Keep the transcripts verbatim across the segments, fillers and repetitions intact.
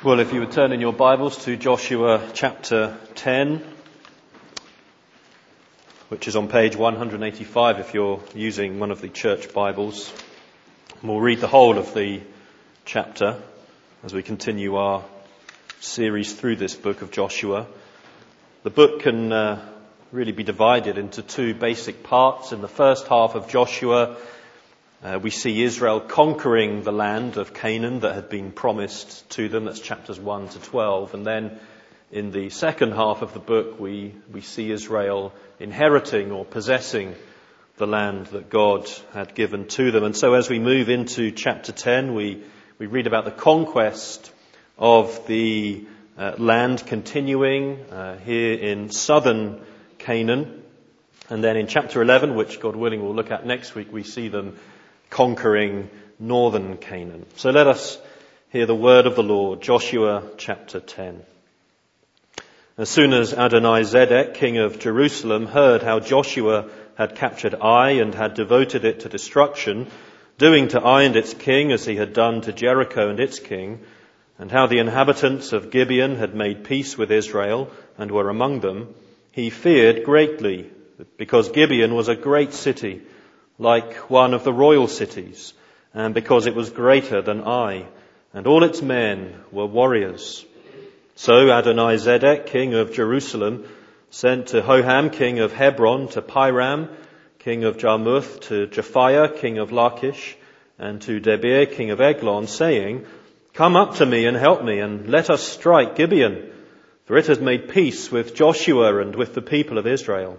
Well, if you would turn in your Bibles to Joshua chapter ten, which is on page one hundred eighty-five if you're using one of the church Bibles. And we'll read the whole of the chapter as we continue our series through this book of Joshua. The book can uh, really be divided into two basic parts. In the first half of Joshua, Uh, we see Israel conquering the land of Canaan that had been promised to them. That's chapters one to twelve. And then in the second half of the book, we, we see Israel inheriting or possessing the land that God had given to them. And so as we move into chapter ten, we, we read about the conquest of the uh, land continuing uh, here in southern Canaan. And then in chapter eleven, which God willing we'll look at next week, we see them conquering northern Canaan. So let us hear the word of the Lord. Joshua chapter ten. As soon as Adoni-Zedek, king of Jerusalem, heard how Joshua had captured Ai and had devoted it to destruction, doing to Ai and its king as he had done to Jericho and its king, and how the inhabitants of Gibeon had made peace with Israel and were among them, he feared greatly, because Gibeon was a great city, like one of the royal cities, and because it was greater than Ai, and all its men were warriors. So Adoni-Zedek, king of Jerusalem, sent to Hoham, king of Hebron, to Piram, king of Jarmuth, to Japhiah, king of Lachish, and to Debir, king of Eglon, saying, "Come up to me and help me, and let us strike Gibeon, for it has made peace with Joshua and with the people of Israel."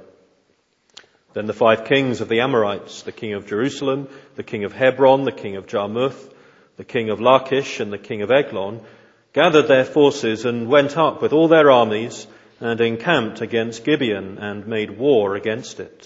Then the five kings of the Amorites, the king of Jerusalem, the king of Hebron, the king of Jarmuth, the king of Lachish, and the king of Eglon, gathered their forces and went up with all their armies and encamped against Gibeon and made war against it.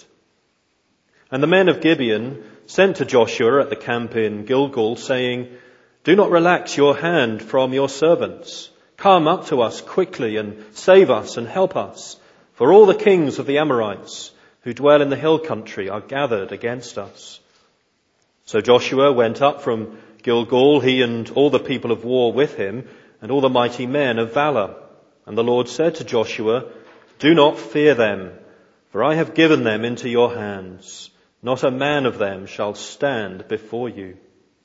And the men of Gibeon sent to Joshua at the camp in Gilgal, saying, "Do not relax your hand from your servants. Come up to us quickly and save us and help us, for all the kings of the Amorites who dwell in the hill country are gathered against us." So Joshua went up from Gilgal, he and all the people of war with him, and all the mighty men of valor. And the Lord said to Joshua, "Do not fear them, for I have given them into your hands. Not a man of them shall stand before you."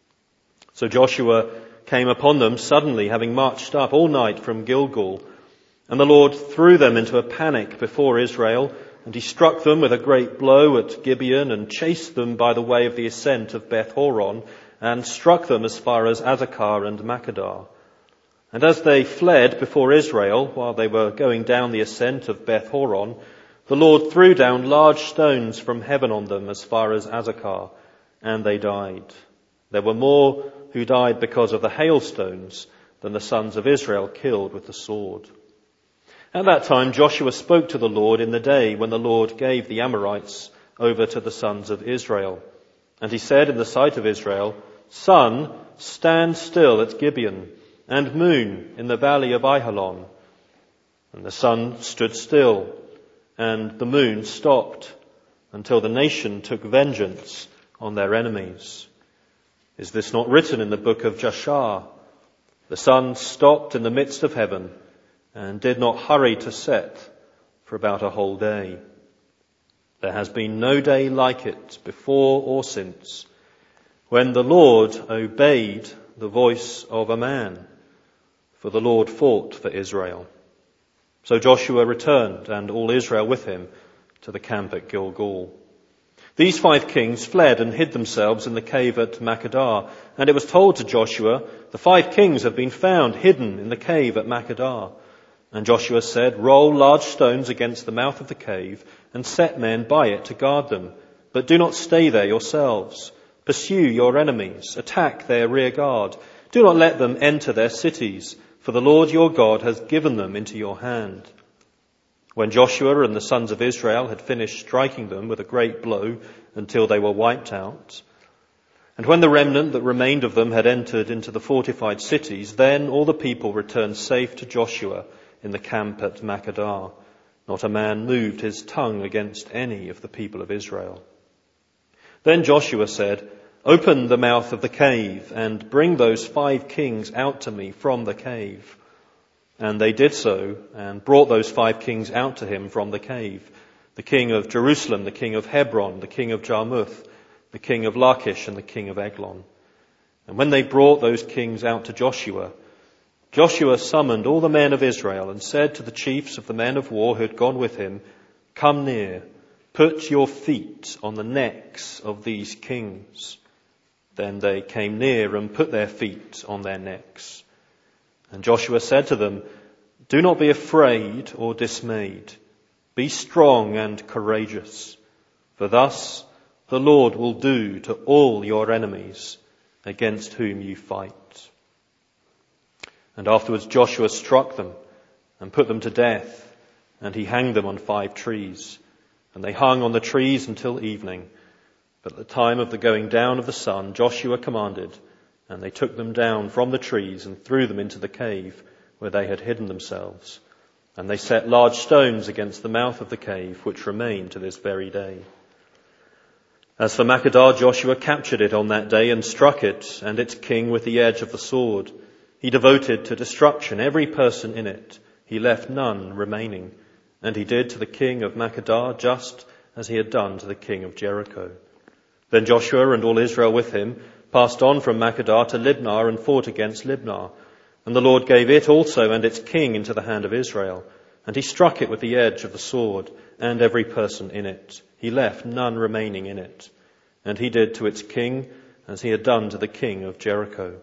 So Joshua came upon them suddenly, having marched up all night from Gilgal. And the Lord threw them into a panic before Israel, and he struck them with a great blow at Gibeon and chased them by the way of the ascent of Beth Horon and struck them as far as Azekah and Makkedah. And as they fled before Israel, while they were going down the ascent of Beth Horon, the Lord threw down large stones from heaven on them as far as Azekah, and they died. There were more who died because of the hailstones than the sons of Israel killed with the sword. At that time Joshua spoke to the Lord in the day when the Lord gave the Amorites over to the sons of Israel. And he said in the sight of Israel, "Sun, stand still at Gibeon, and moon in the valley of Ajalon." And the sun stood still, and the moon stopped, until the nation took vengeance on their enemies. Is this not written in the book of Jashar? The sun stopped in the midst of heaven, and did not hurry to set for about a whole day. There has been no day like it before or since, when the Lord obeyed the voice of a man, for the Lord fought for Israel. So Joshua returned, and all Israel with him, to the camp at Gilgal. These five kings fled and hid themselves in the cave at Makkedah, and it was told to Joshua, "The five kings have been found hidden in the cave at Makkedah." And Joshua said, "Roll large stones against the mouth of the cave and set men by it to guard them. But do not stay there yourselves. Pursue your enemies. Attack their rear guard. Do not let them enter their cities, for the Lord your God has given them into your hand." When Joshua and the sons of Israel had finished striking them with a great blow until they were wiped out, and when the remnant that remained of them had entered into the fortified cities, then all the people returned safe to Joshua in the camp at Makkedah. Not a man moved his tongue against any of the people of Israel. Then Joshua said, "Open the mouth of the cave and bring those five kings out to me from the cave." And they did so, and brought those five kings out to him from the cave. The king of Jerusalem, the king of Hebron, the king of Jarmuth, the king of Lachish, and the king of Eglon. And when they brought those kings out to Joshua, Joshua summoned all the men of Israel and said to the chiefs of the men of war who had gone with him, "Come near, put your feet on the necks of these kings." Then they came near and put their feet on their necks. And Joshua said to them, "Do not be afraid or dismayed. Be strong and courageous, for thus the Lord will do to all your enemies against whom you fight." And afterwards Joshua struck them and put them to death, and he hanged them on five trees. And they hung on the trees until evening. But at the time of the going down of the sun, Joshua commanded, and they took them down from the trees and threw them into the cave where they had hidden themselves. And they set large stones against the mouth of the cave, which remain to this very day. As for Makkedah, Joshua captured it on that day and struck it and its king with the edge of the sword. He devoted to destruction every person in it. He left none remaining. And he did to the king of Makkedah just as he had done to the king of Jericho. Then Joshua and all Israel with him passed on from Makkedah to Libnah and fought against Libnah. And the Lord gave it also and its king into the hand of Israel. And he struck it with the edge of the sword and every person in it. He left none remaining in it. And he did to its king as he had done to the king of Jericho.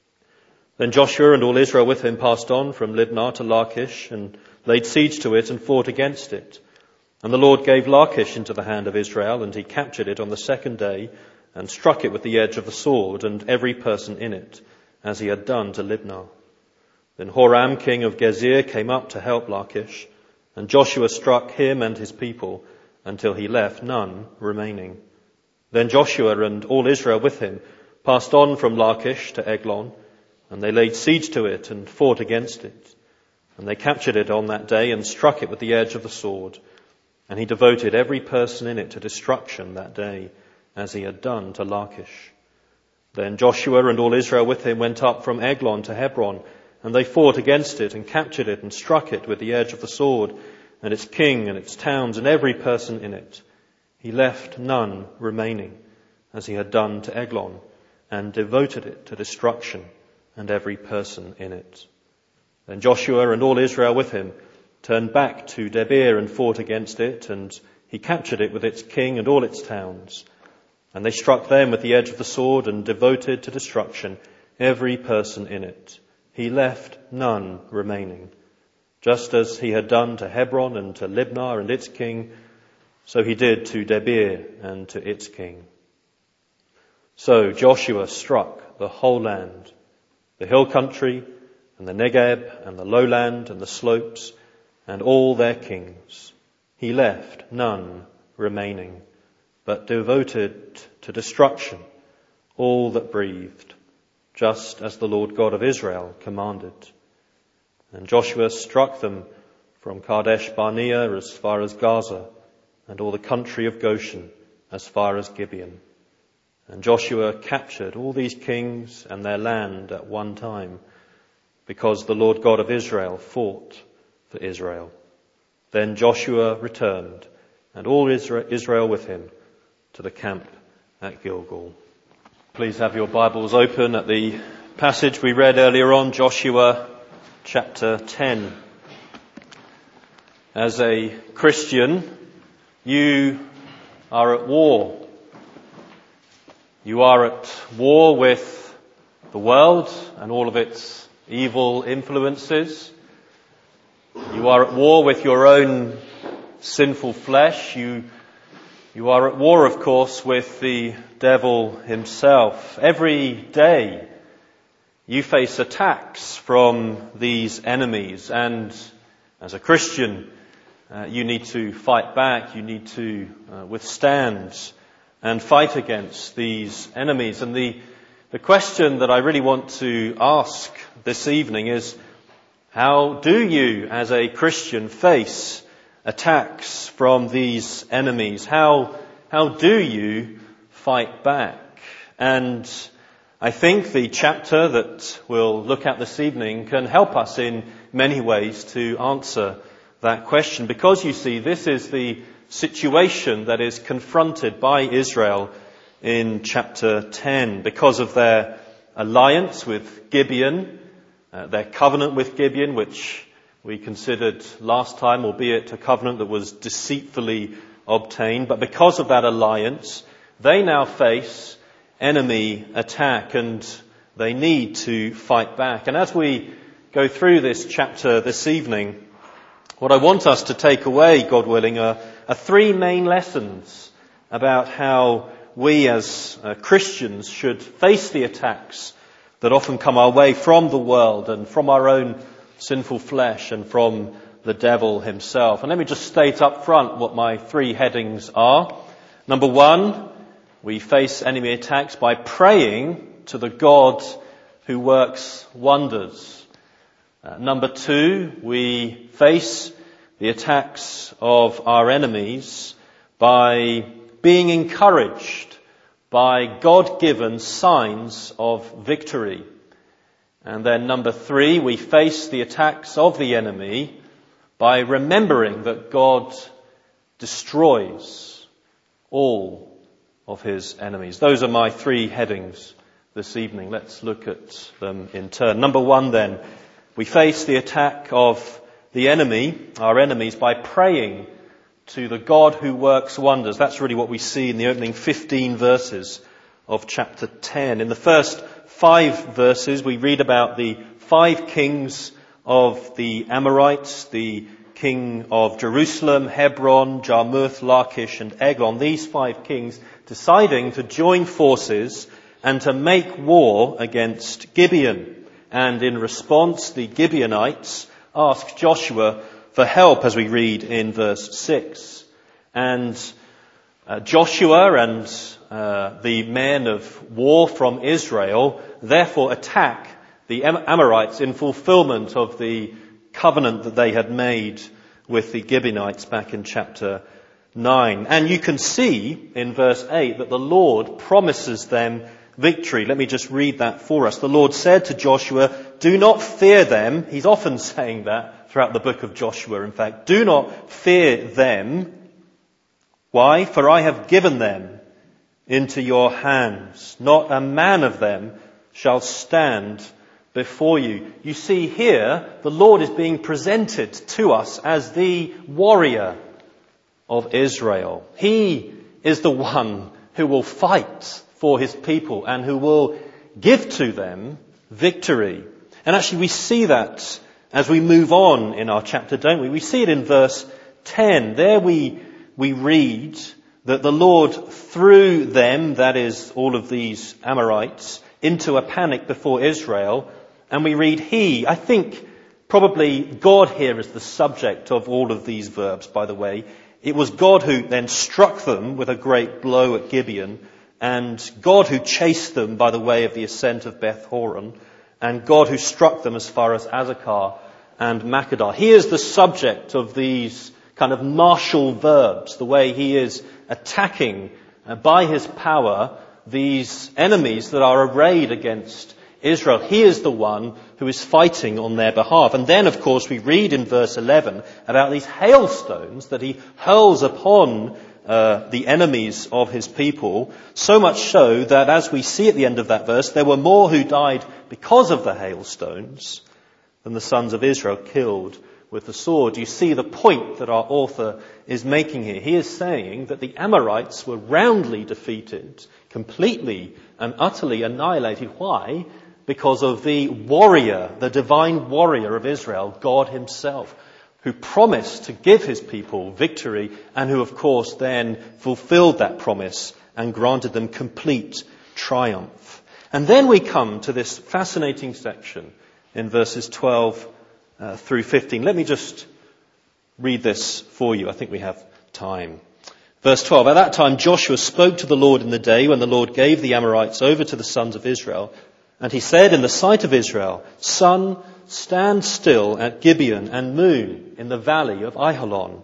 Then Joshua and all Israel with him passed on from Libnah to Lachish and laid siege to it and fought against it. And the Lord gave Lachish into the hand of Israel, and he captured it on the second day and struck it with the edge of the sword and every person in it, as he had done to Libnah. Then Horam, king of Gezer, came up to help Lachish, and Joshua struck him and his people until he left none remaining. Then Joshua and all Israel with him passed on from Lachish to Eglon, and they laid siege to it and fought against it. And they captured it on that day and struck it with the edge of the sword. And he devoted every person in it to destruction that day, as he had done to Lachish. Then Joshua and all Israel with him went up from Eglon to Hebron, and they fought against it and captured it and struck it with the edge of the sword, and its king and its towns and every person in it. He left none remaining, as he had done to Eglon, and devoted it to destruction and every person in it. Then Joshua and all Israel with him turned back to Debir and fought against it, and he captured it with its king and all its towns. And they struck them with the edge of the sword and devoted to destruction every person in it. He left none remaining. Just as he had done to Hebron and to Libnah and its king, so he did to Debir and to its king. So Joshua struck the whole land, the hill country and the Negeb and the lowland and the slopes and all their kings. He left none remaining, but devoted to destruction all that breathed, just as the Lord God of Israel commanded. And Joshua struck them from Kadesh Barnea as far as Gaza, and all the country of Goshen as far as Gibeon. And Joshua captured all these kings and their land at one time, because the Lord God of Israel fought for Israel. Then Joshua returned, and all Israel with him, to the camp at Gilgal. Please have your Bibles open at the passage we read earlier on, Joshua chapter ten. As a Christian, you are at war. You are at war with the world and all of its evil influences. You are at war with your own sinful flesh. You, you are at war, of course, with the devil himself. Every day you face attacks from these enemies, and as a Christian, uh, you need to fight back. You need to uh, withstand and fight against these enemies. And the, the question that I really want to ask this evening is, how do you, as a Christian, face attacks from these enemies? How, how do you fight back? And I think the chapter that we'll look at this evening can help us in many ways to answer that question, because you see, this is the situation that is confronted by Israel in chapter ten because of their alliance with Gibeon, uh, their covenant with Gibeon, which we considered last time, albeit a covenant that was deceitfully obtained. But because of that alliance, they now face enemy attack, and they need to fight back. And as we go through this chapter this evening, what I want us to take away, God willing, are, are three main lessons about how we as uh, Christians should face the attacks that often come our way from the world and from our own sinful flesh and from the devil himself. And let me just state up front what my three headings are. Number one, we face enemy attacks by praying to the God who works wonders. Uh, number two, we face the attacks of our enemies by being encouraged by God-given signs of victory. And then number three, we face the attacks of the enemy by remembering that God destroys all of his enemies. Those are my three headings this evening. Let's look at them in turn. Number one then, we face the attack of the enemy, our enemies, by praying to the God who works wonders. That's really what we see in the opening fifteen verses of chapter ten. In the first five verses, we read about the five kings of the Amorites, the king of Jerusalem, Hebron, Jarmuth, Lachish, and Eglon. These five kings deciding to join forces and to make war against Gibeon. And in response, the Gibeonites ask Joshua for help, as we read in verse six. And uh, Joshua and uh, the men of war from Israel therefore attack the Am- Amorites in fulfillment of the covenant that they had made with the Gibeonites back in chapter nine. And you can see in verse eight that the Lord promises them victory. Let me just read that for us. The Lord said to Joshua, "Do not fear them." He's often saying that throughout the book of Joshua, in fact. "Do not fear them." Why? "For I have given them into your hands. Not a man of them shall stand before you." You see here, the Lord is being presented to us as the warrior of Israel. He is the one who will fight for his people and who will give to them victory. And actually we see that as we move on in our chapter, don't we? We see it in verse ten. There we, we read that the Lord threw them, that is all of these Amorites, into a panic before Israel. And we read he. I think probably God here is the subject of all of these verbs, by the way. It was God who then struck them with a great blow at Gibeon, and God who chased them by the way of the ascent of Beth Horon, and God who struck them as far as Azekah and Makkedah. He is the subject of these kind of martial verbs, the way he is attacking uh, by his power these enemies that are arrayed against Israel. He is the one who is fighting on their behalf. And then, of course, we read in verse eleven about these hailstones that he hurls upon uh, the enemies of his people, so much so that, as we see at the end of that verse, there were more who died because of the hailstones than the sons of Israel killed with the sword. You see the point that our author is making here. He is saying that the Amorites were roundly defeated, completely and utterly annihilated. Why? Because of the warrior, the divine warrior of Israel, God himself, who promised to give his people victory and who, of course, then fulfilled that promise and granted them complete triumph. And then we come to this fascinating section in verses twelve uh, through fifteen. Let me just read this for you. I think we have time. Verse twelve, "At that time Joshua spoke to the Lord in the day when the Lord gave the Amorites over to the sons of Israel. And he said in the sight of Israel, 'Sun, stand still at Gibeon, and moon in the valley of Ajalon.'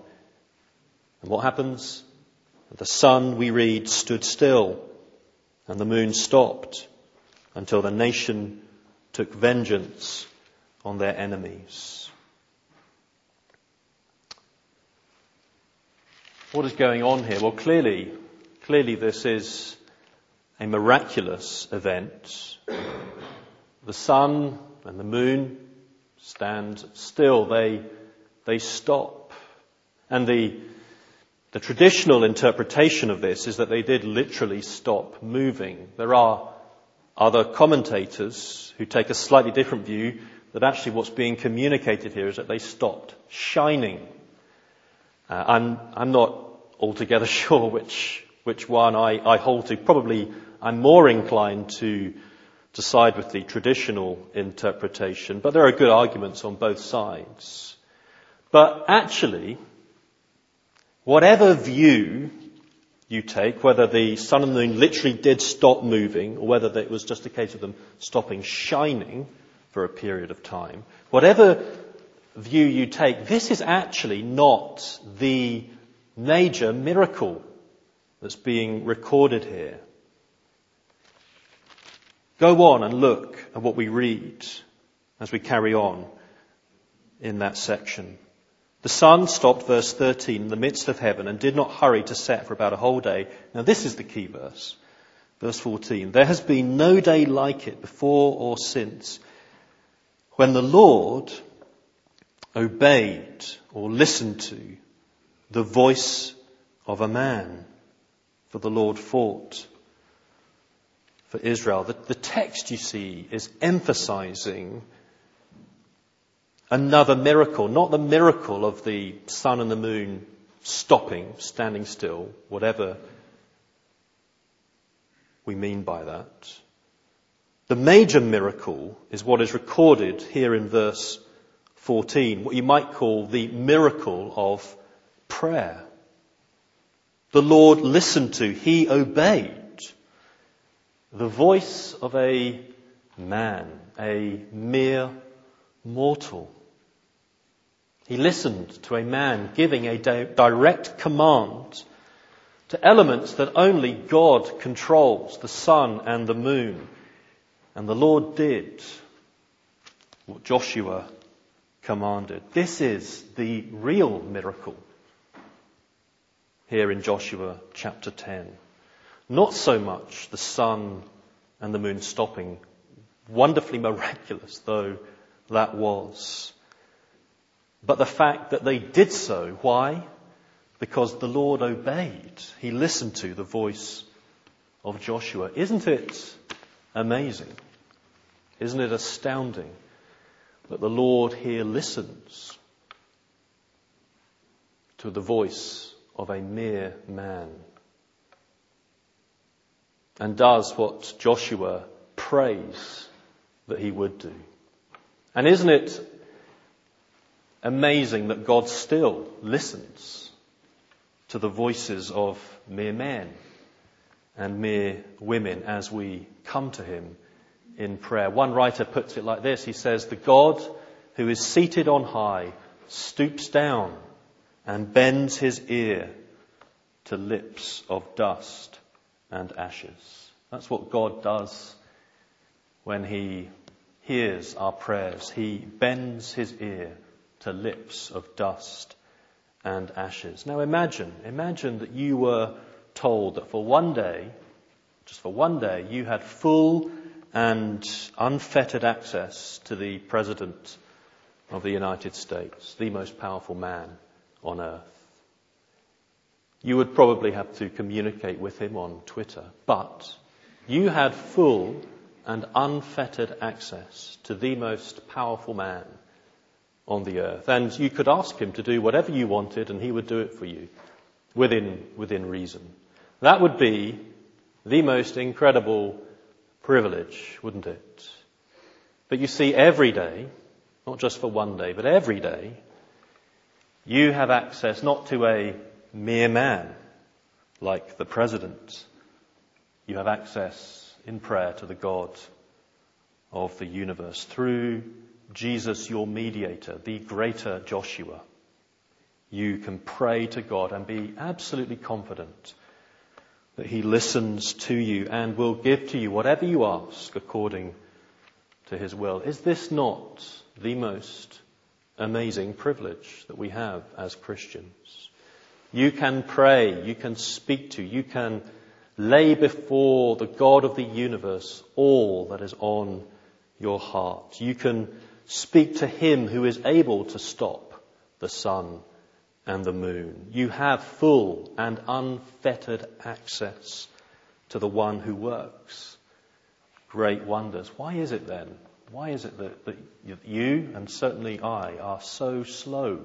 And what happens? The sun, we read, stood still, and the moon stopped. until the nation took vengeance on their enemies. What is going on here? Well, clearly, clearly this is a miraculous event. The sun and the moon stand still. They, they stop. And the, the traditional interpretation of this is that they did literally stop moving. There are other commentators who take a slightly different view, that actually what's being communicated here is that they stopped shining. Uh, I'm, I'm not altogether sure which, which one I, I hold to. Probably I'm more inclined to, to side with the traditional interpretation, but there are good arguments on both sides. But actually, whatever view you take, whether the sun and the moon literally did stop moving, or whether it was just a case of them stopping shining for a period of time, whatever view you take, this is actually not the major miracle that's being recorded here. Go on and look at what we read as we carry on in that section. The sun stopped, verse thirteen, in the midst of heaven and did not hurry to set for about a whole day. Now this is the key verse. Verse fourteen. There has been no day like it before or since, when the Lord obeyed or listened to the voice of a man. For the Lord fought for Israel. The, the text, you see, is emphasizing another miracle, not the miracle of the sun and the moon stopping, standing still, whatever we mean by that. The major miracle is what is recorded here in verse fourteen, what you might call the miracle of prayer. The Lord listened to, he obeyed the voice of a man, a mere mortal. He listened to a man giving a di- direct command to elements that only God controls, the sun and the moon. And the Lord did what Joshua commanded. This is the real miracle here in Joshua chapter ten. Not so much the sun and the moon stopping, wonderfully miraculous though that was, but the fact that they did so. Why? Because the Lord obeyed. He listened to the voice of Joshua. Isn't it amazing? Isn't it astounding that the Lord here listens to the voice of a mere man and does what Joshua prays that he would do? And isn't it amazing that God still listens to the voices of mere men and mere women as we come to him in prayer? One writer puts it like this. He says, the God who is seated on high stoops down and bends his ear to lips of dust and ashes. That's what God does when he hears our prayers. He bends his ear to lips of dust and ashes. Now imagine, imagine that you were told that for one day, just for one day, you had full and unfettered access to the President of the United States, the most powerful man on earth. You would probably have to communicate with him on Twitter, but you had full and unfettered access to the most powerful man on the earth. And you could ask him to do whatever you wanted and he would do it for you within, within reason. That would be the most incredible privilege, wouldn't it? But you see, every day, not just for one day, but every day, you have access not to a mere man like the President. You have access in prayer to the God of the universe through Jesus, your mediator, the greater Joshua. You can pray to God and be absolutely confident that he listens to you and will give to you whatever you ask according to his will. Is this not the most amazing privilege that we have as Christians? You can pray, you can speak to, you can lay before the God of the universe all that is on your heart. You can speak to him who is able to stop the sun and the moon. You have full and unfettered access to the one who works great wonders. Why is it then? Why is it that, that you, and certainly I, are so slow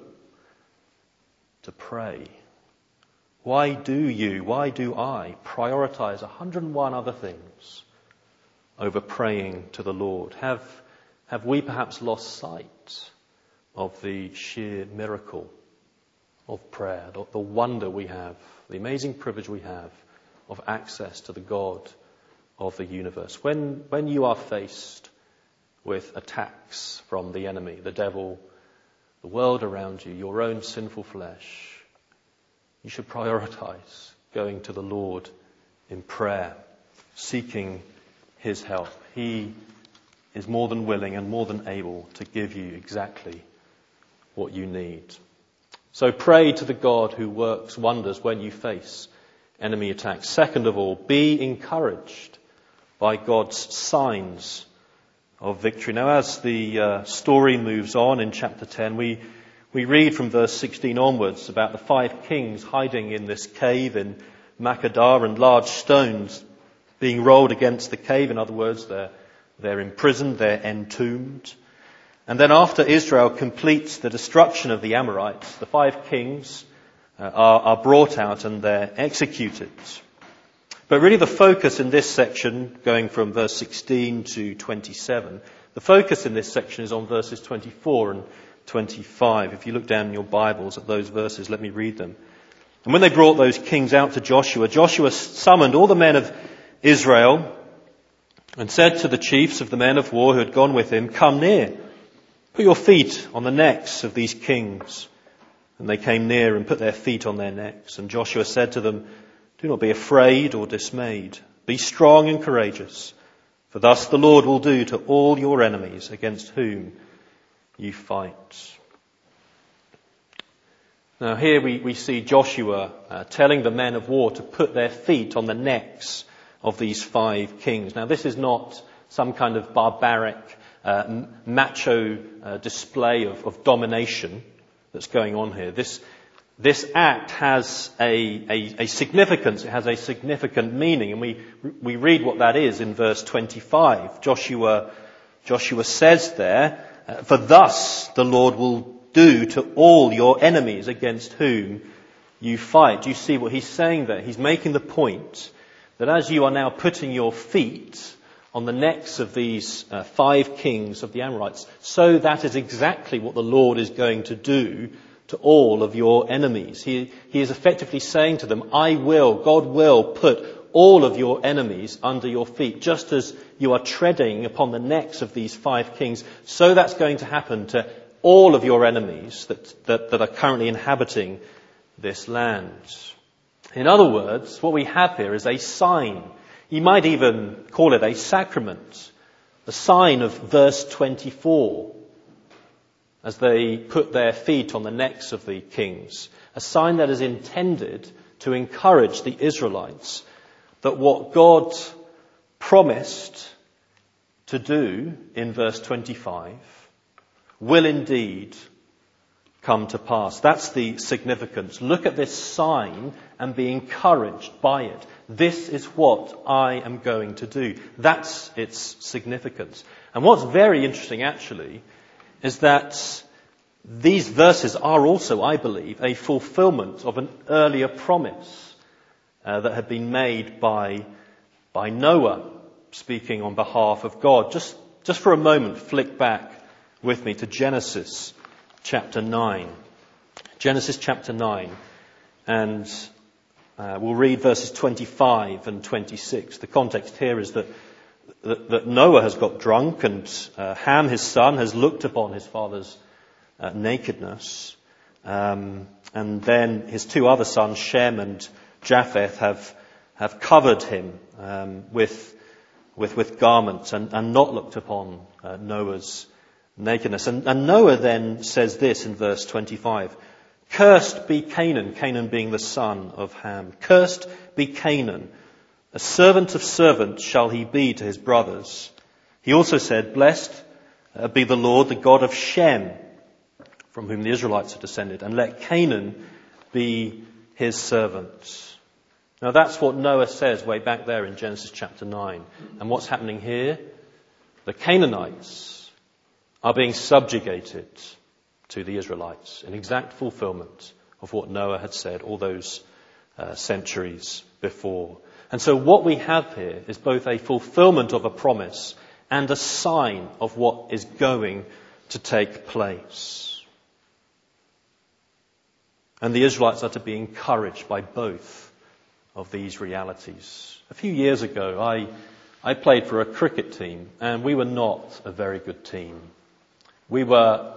to pray? Why do you, why do I prioritize one hundred and one other things over praying to the Lord? Have, have we perhaps lost sight of the sheer miracle of prayer, the, the wonder we have, the amazing privilege we have of access to the God of the universe? When, when you are faced with attacks from the enemy, the devil, the world around you, your own sinful flesh, you should prioritize going to the Lord in prayer, seeking his help. He is more than willing and more than able to give you exactly what you need. So pray to the God who works wonders when you face enemy attacks. Second of all, be encouraged by God's signs of victory. Now, as the uh, story moves on in chapter ten, we we read from verse sixteen onwards about the five kings hiding in this cave in Makkedah, and large stones being rolled against the cave. In other words, they're they're imprisoned, they're entombed. And then after Israel completes the destruction of the Amorites, the five kings uh, are, are brought out and they're executed. But really the focus in this section, going from verse sixteen to twenty-seven, the focus in this section is on verses twenty-four and twenty-five. If you look down in your Bibles at those verses, let me read them. And when they brought those kings out to Joshua, Joshua summoned all the men of Israel and said to the chiefs of the men of war who had gone with him, "Come near. Put your feet on the necks of these kings." And they came near and put their feet on their necks. And Joshua said to them, "Do not be afraid or dismayed. Be strong and courageous. For thus the Lord will do to all your enemies against whom you fight." Now here we, we see Joshua uh, telling the men of war to put their feet on the necks of these five kings. Now this is not some kind of barbaric Uh, macho uh, display of, of domination that's going on here. This this act has a, a, a significance. It has a significant meaning, and we we read what that is in verse twenty-five. Joshua Joshua says there, uh, "For thus the Lord will do to all your enemies against whom you fight." Do you see what he's saying there? He's making the point that as you are now putting your feet on the necks of these uh, five kings of the Amorites, so that is exactly what the Lord is going to do to all of your enemies. He, he is effectively saying to them, I will, God will put all of your enemies under your feet, just as you are treading upon the necks of these five kings. So that's going to happen to all of your enemies that, that, that are currently inhabiting this land. In other words, what we have here is a sign. You might even call it a sacrament, a sign of verse twenty-four, as they put their feet on the necks of the kings, a sign that is intended to encourage the Israelites that what God promised to do in verse twenty-five will indeed come to pass. That's the significance. Look at this sign and be encouraged by it. This is what I am going to do. That's its significance. And what's very interesting actually is that these verses are also, I believe, a fulfillment of an earlier promise uh, that had been made by, by Noah, speaking on behalf of God. Just, just for a moment, flick back with me to Genesis chapter nine. Genesis chapter nine. And Uh, we'll read verses twenty-five and twenty-six. The context here is that, that, that Noah has got drunk and uh, Ham, his son, has looked upon his father's uh, nakedness. Um, and then his two other sons, Shem and Japheth, have, have covered him um, with, with, with garments and, and not looked upon uh, Noah's nakedness. And, and Noah then says this in verse twenty-five, "Cursed be Canaan," Canaan being the son of Ham. "Cursed be Canaan. A servant of servants shall he be to his brothers." He also said, "Blessed be the Lord, the God of Shem, from whom the Israelites are descended, and let Canaan be his servant." Now that's what Noah says way back there in Genesis chapter nine. And what's happening here? The Canaanites are being subjugated to the Israelites in exact fulfillment of what Noah had said all those uh, centuries before. And so what we have here is both a fulfillment of a promise and a sign of what is going to take place. And the Israelites are to be encouraged by both of these realities. A few years ago, I, I played for a cricket team, and we were not a very good team. We were,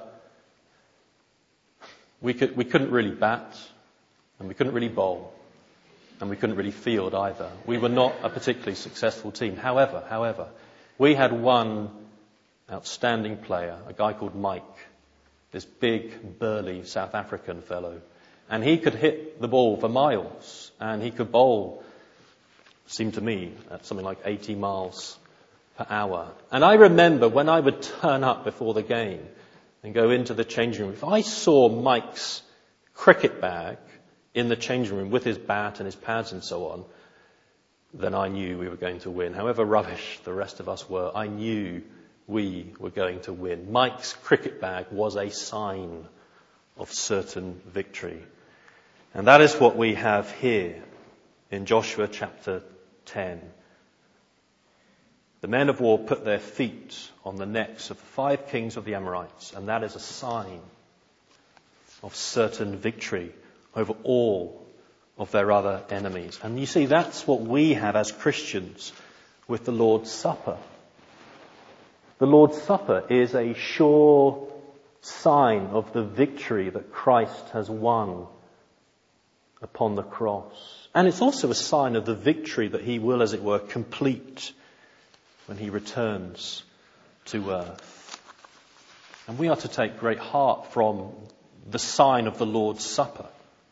we could, we couldn't really bat, and we couldn't really bowl, and we couldn't really field either. We were not a particularly successful team. However, however, we had one outstanding player, a guy called Mike, this big, burly South African fellow. And he could hit the ball for miles, and he could bowl, seemed to me, at something like eighty miles per hour. And I remember when I would turn up before the game and go into the changing room, if I saw Mike's cricket bag in the changing room with his bat and his pads and so on, then I knew we were going to win. However rubbish the rest of us were, I knew we were going to win. Mike's cricket bag was a sign of certain victory. And that is what we have here in Joshua chapter ten. The men of war put their feet on the necks of the five kings of the Amorites, and that is a sign of certain victory over all of their other enemies. And you see, that's what we have as Christians with the Lord's Supper. The Lord's Supper is a sure sign of the victory that Christ has won upon the cross. And it's also a sign of the victory that he will, as it were, complete when he returns to earth. And we are to take great heart from the sign of the Lord's Supper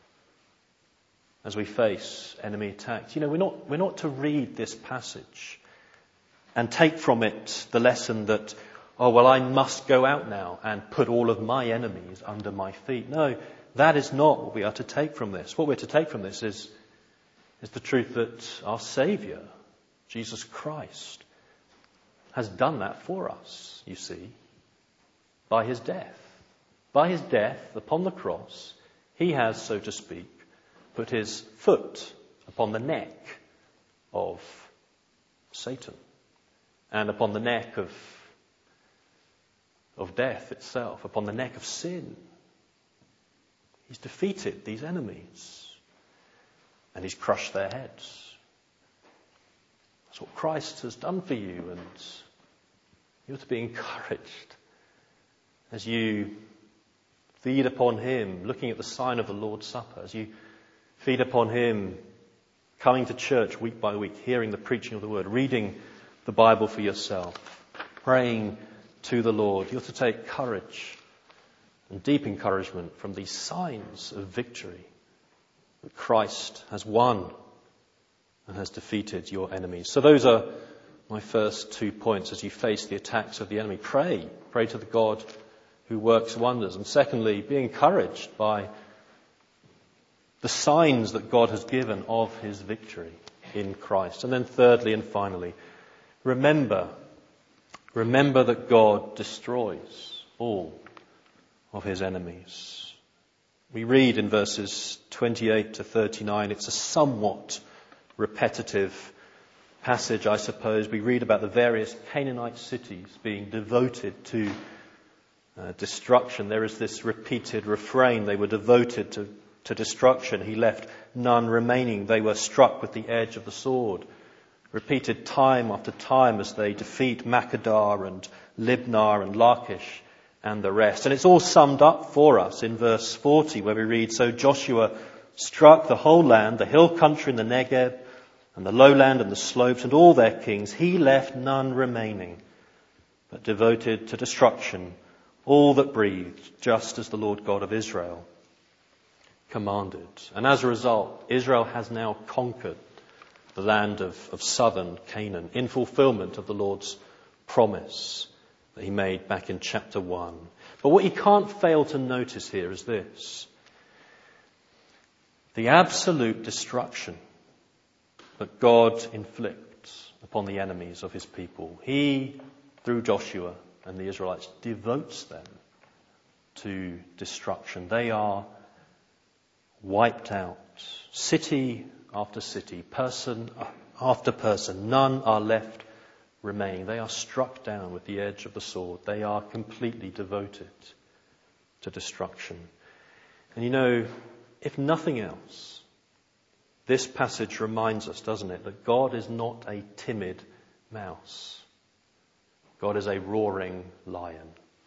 as we face enemy attacks. You know, we're not, we're not to read this passage and take from it the lesson that, oh, well, I must go out now and put all of my enemies under my feet. No, that is not what we are to take from this. What we're to take from this is, is the truth that our Saviour, Jesus Christ, has done that for us, you see, by his death. By his death upon the cross, he has, so to speak, put his foot upon the neck of Satan and upon the neck of, of death itself, upon the neck of sin. He's defeated these enemies and he's crushed their heads. That's what Christ has done for you, and you're to be encouraged as you feed upon him, looking at the sign of the Lord's Supper, as you feed upon him, coming to church week by week, hearing the preaching of the word, reading the Bible for yourself, praying to the Lord. You're to take courage and deep encouragement from these signs of victory that Christ has won and has defeated your enemies. So those are my first two points as you face the attacks of the enemy. Pray. Pray to the God who works wonders. And secondly, be encouraged by the signs that God has given of his victory in Christ. And then thirdly and finally, remember, remember that God destroys all of his enemies. We read in verses twenty-eight to thirty-nine, it's a somewhat repetitive passage, I suppose. We read about the various Canaanite cities being devoted to uh, destruction. There is this repeated refrain, they were devoted to, to destruction. He left none remaining. They were struck with the edge of the sword. Repeated time after time as they defeat Makkedah and Libnah and Lachish and the rest. And it's all summed up for us in verse forty, where we read, "So Joshua struck the whole land, the hill country and the Negeb, and the lowland and the slopes and all their kings. He left none remaining, but devoted to destruction all that breathed, just as the Lord God of Israel commanded. And as a result, Israel has now conquered the land of, of southern Canaan in fulfillment of the Lord's promise that he made back in chapter one. But what you can't fail to notice here is this: the absolute destruction that God inflicts upon the enemies of his people. He, through Joshua and the Israelites, devotes them to destruction. They are wiped out, city after city, person after person. None are left remaining. They are struck down with the edge of the sword. They are completely devoted to destruction. And you know, if nothing else, this passage reminds us, doesn't it, that God is not a timid mouse. God is a roaring lion.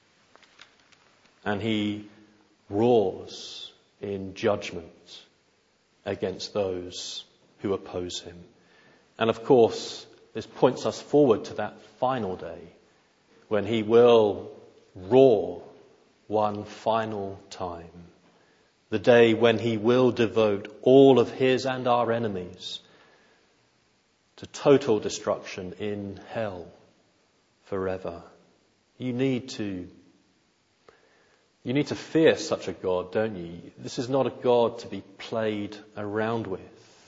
And he roars in judgment against those who oppose him. And of course, this points us forward to that final day when he will roar one final time. The day when he will devote all of his and our enemies to total destruction in hell forever. You need to You need to fear such a God, don't you? This is not a God to be played around with.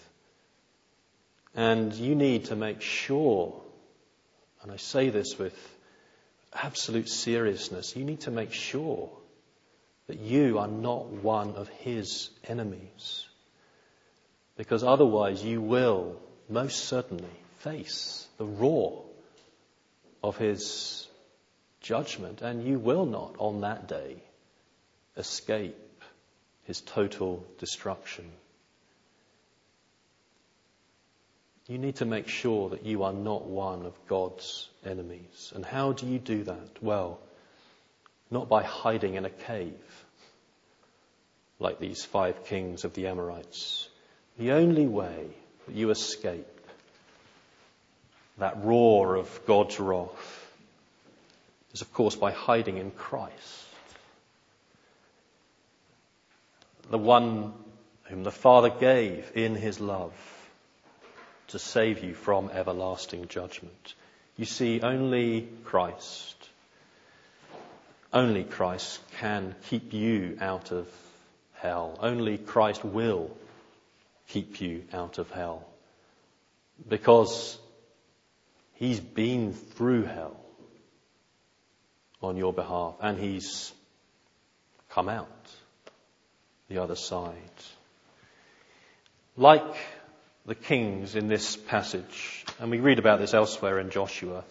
And you need to make sure, and I say this with absolute seriousness, you need to make sure that you are not one of his enemies. Because otherwise you will most certainly face the roar of his judgment, and you will not on that day escape his total destruction. You need to make sure that you are not one of God's enemies. And how do you do that? Well, not by hiding in a cave like these five kings of the Amorites. The only way that you escape that roar of God's wrath is, of course, by hiding in Christ. The one whom the Father gave in his love to save you from everlasting judgment. You see, only Christ, only Christ can keep you out of hell. Only Christ will keep you out of hell. Because he's been through hell on your behalf, and he's come out the other side. Like the kings in this passage, and we read about this elsewhere in Joshua,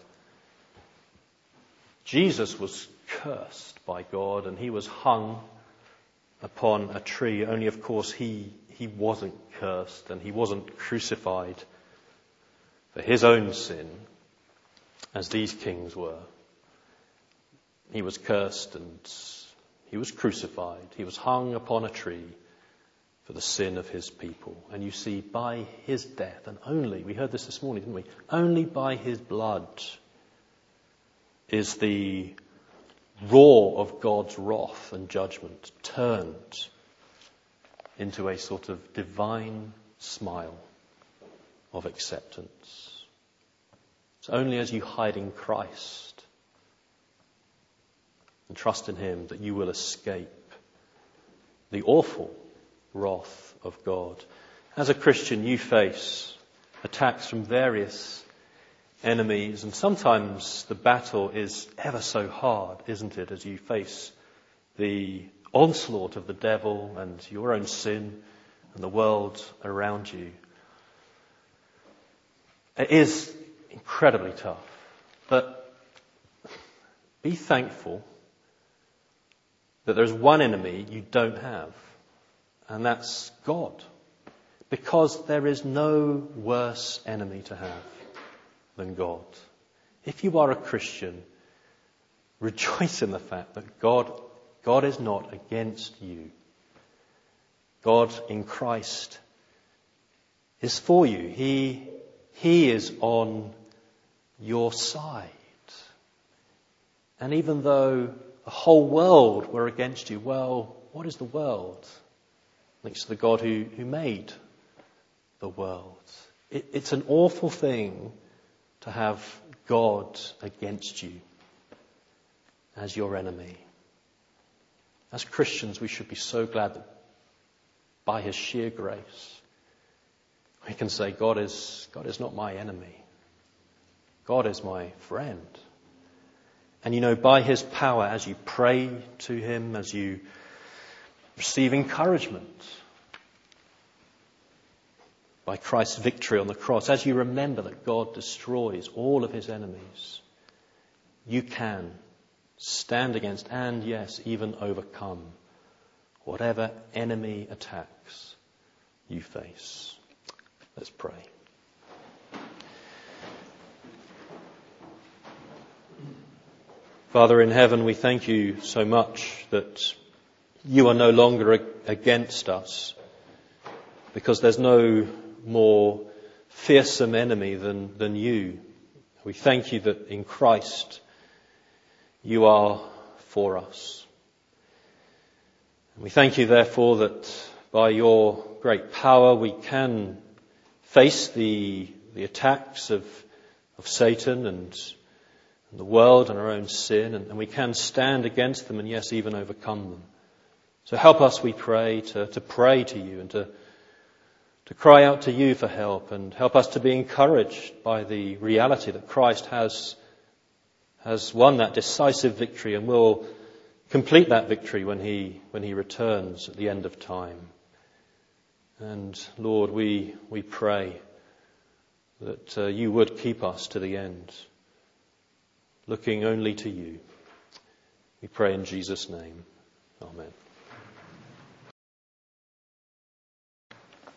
Jesus was cursed by God and he was hung upon a tree. Only, of course, he, he wasn't cursed and he wasn't crucified for his own sin as these kings were. He was cursed and he was crucified. He was hung upon a tree for the sin of his people. And you see, by his death, and only, we heard this this morning, didn't we? Only by his blood is the roar of God's wrath and judgment turned into a sort of divine smile of acceptance. It's only as you hide in Christ and trust in him that you will escape the awful wrath of God. As a Christian, you face attacks from various enemies, and sometimes the battle is ever so hard, isn't it, as you face the onslaught of the devil and your own sin and the world around you. It is incredibly tough, but be thankful that there's one enemy you don't have, and that's God. Because there is no worse enemy to have than God. If you are a Christian, rejoice in the fact that God, God is not against you. God in Christ is for you. He He is on your side. And even though the whole world were against you, well, what is the world next to the God who, who made the world? It, it's an awful thing to have God against you as your enemy. As Christians, we should be so glad that by his sheer grace, we can say, God is, God is not my enemy. God is my friend. And you know, by his power, as you pray to him, as you receive encouragement by Christ's victory on the cross, as you remember that God destroys all of his enemies, you can stand against and, yes, even overcome whatever enemy attacks you face. Let's pray. Father in heaven, we thank you so much that you are no longer against us, because there's no more fearsome enemy than, than you. We thank you that in Christ you are for us. And we thank you therefore that by your great power we can face the, the attacks of, of Satan and the world and our own sin, and, and we can stand against them and, yes, even overcome them. So help us, we pray, to, to pray to you and to, to cry out to you for help, and help us to be encouraged by the reality that Christ has, has won that decisive victory and will complete that victory when he, when he returns at the end of time. And Lord, we, we pray that uh, you would keep us to the end, looking only to you. We pray in Jesus' name. Amen.